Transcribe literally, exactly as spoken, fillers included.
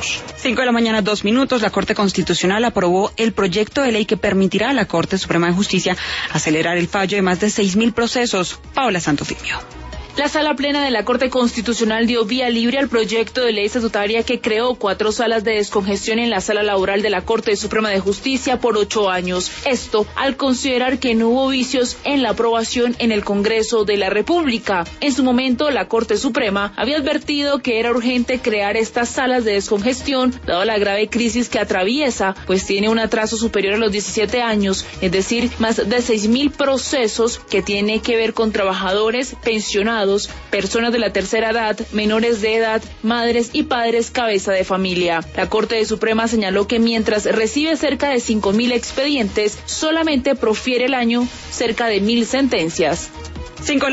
minutos. Cinco de la mañana, dos minutos. La Corte Constitucional aprobó el proyecto de ley que permitirá a la Corte Suprema de Justicia acelerar el fallo de más de seis mil procesos. Paola Santofimio. La Sala Plena de la Corte Constitucional dio vía libre al proyecto de ley estatutaria que creó cuatro salas de descongestión en la Sala Laboral de la Corte Suprema de Justicia por ocho años. Esto al considerar que no hubo vicios en la aprobación en el Congreso de la República. En su momento, la Corte Suprema había advertido que era urgente crear estas salas de descongestión, dado la grave crisis que atraviesa, pues tiene un atraso superior a los diecisiete años, es decir, más de seis mil procesos que tiene que ver con trabajadores, pensionados, personas de la tercera edad, menores de edad, madres y padres cabeza de familia. La Corte Suprema señaló que mientras recibe cerca de cinco mil expedientes, solamente profiere el año cerca de mil sentencias. Cinco